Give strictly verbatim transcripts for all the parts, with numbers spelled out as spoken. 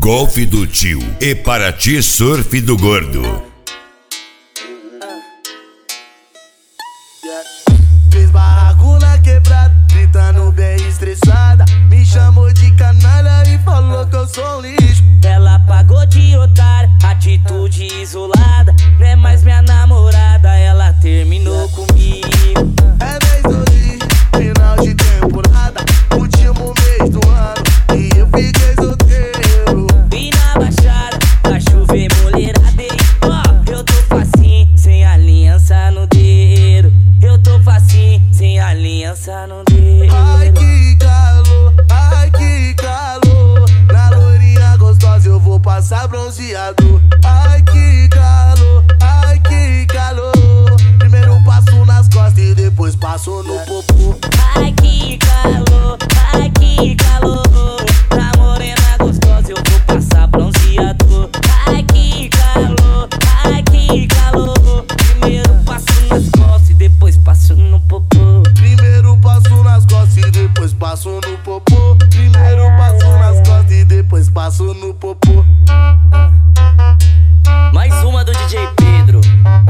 Golf do Tio e Paraty Surf do Gordo. Fez barraco na quebrada, gritando bem estressada. Me chamou de canalha e falou que eu sou um lixo. Ela pagou de otária, atitude isolada. Não é mais minha namorada, ela terminou comigo. É mês hoje, final de temporada, último mês do ano, e eu fiquei solteiro. Vim na baixada, pra chover mulherada. Ó, eu tô facinho, sem aliança no dedo. Eu tô facinho, sem aliança no dedo. Ai que calor, ai que calor. Na loirinha gostosa eu vou passar bronzeado. Ai que calor, ai que calor. Primeiro passo nas costas e depois passo no popô. Ai que calor, ai que calor. Na morena gostosa eu vou passar bronzeado. Ai que calor, ai que calor. Primeiro passo nas costas e depois passo no popô. Primeiro passo nas costas e depois passo no popô. Primeiro passo nas costas e depois passo no popô. Mais uma do D J Pedro.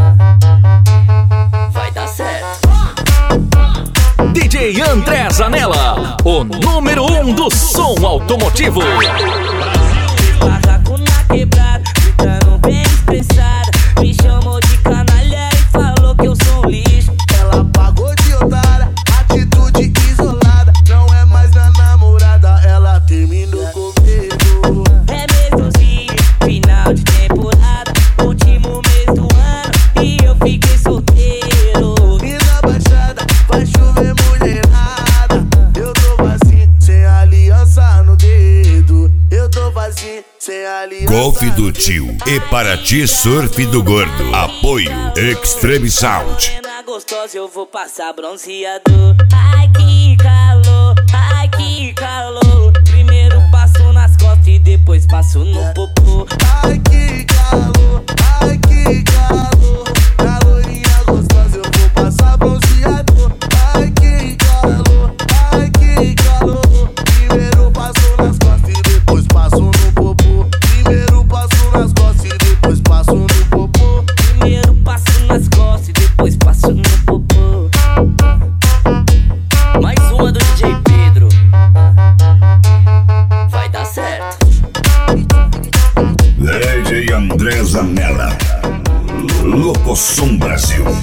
Vai dar certo. D J André Zanella, o número um do som automotivo. Barraco na quebrada, gritando bem expressada. Me chamou de canalha e falou que eu sou um lixo. Ela pagou de otária, atitude isolada. Não é mais minha namorada, ela terminou comigo. É mesmozinho, final de temporada, último mês do ano, e eu fiquei solteiro. E na baixada vai chover mulherada. Eu tô vazio, sem aliança no dedo. Eu tô vazio, sem aliança. Golf do Tio e Paraty Surf do Gordo. Apoio Extreme Sound. Morena gostosa eu vou passar bronzeado. Ai que calor, ai que calor. Primeiro passo nas costas e depois passo no popô. Ai que calor, ai que calor. Na loirinha gostosa eu vou passar bronzeado. Ai que calor, ai que calor. Primeiro passo nas costas e depois passo no popô. Primeiro passo nas costas e depois passo no popô. Primeiro passo nas costas e depois passo no popô. Mais uma do D J Pedro. Vai dar certo. D J André Zanella, Locosom Brasil.